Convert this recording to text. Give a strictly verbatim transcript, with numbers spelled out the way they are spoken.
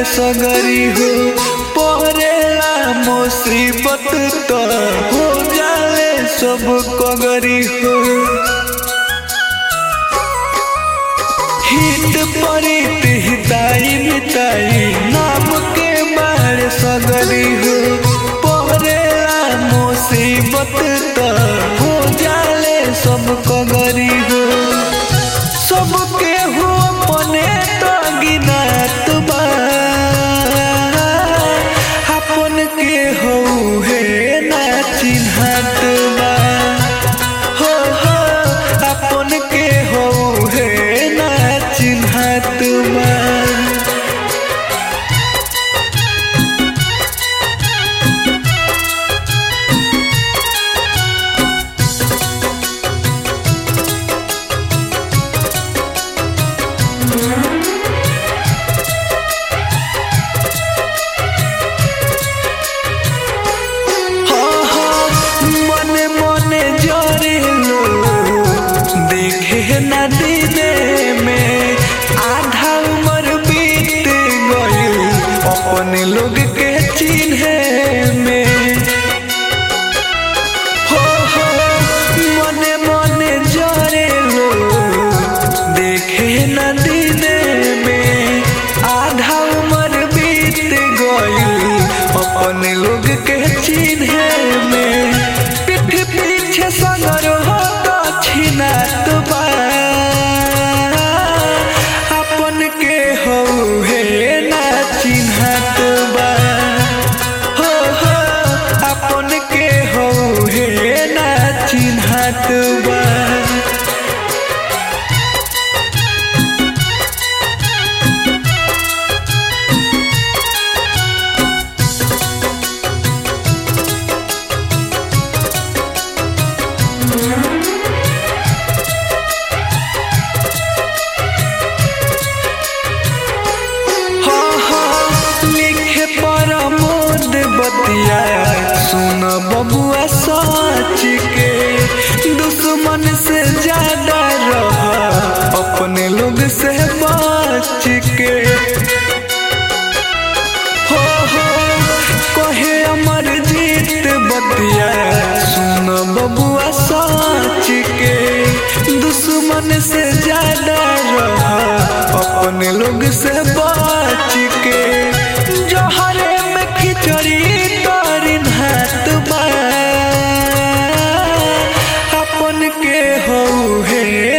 सगरी हो पहरेला मुसीबत तो हो जाले सब कगरी हो। हित परित हिताई मिताई नाम के बारे सगरी हो पहरेला मुसीबत तो हो जाले सब कगरी हो। सबके हो अपने तो गिनात बा अपन के हो है ना चिन्हत बा हो हो अपन के हो है ना चिन्हत बा। अपने लोग के चिन्हे में हो हो मने मने जरे लो देखे न दीने में आधा उम्र बीत गई अपने लोग के चिन्हे में। पीठ पीछे सगर हो तो छिनात बा अपन के हो है ना चिन्हत बा हो हो अपन के हो है ना चिन्हत बा। बतिया सुन बबुआ सच के दुश्मन से ज्यादा रह अपने लोग से बच के हो हो कहे अमर जीत बतिया सुन बबुआ सच के दुश्मन से ज्यादा रह अपने लोग से बच के। जहरे में खिचड़ी तोरिन हाथ बा अपन के हो है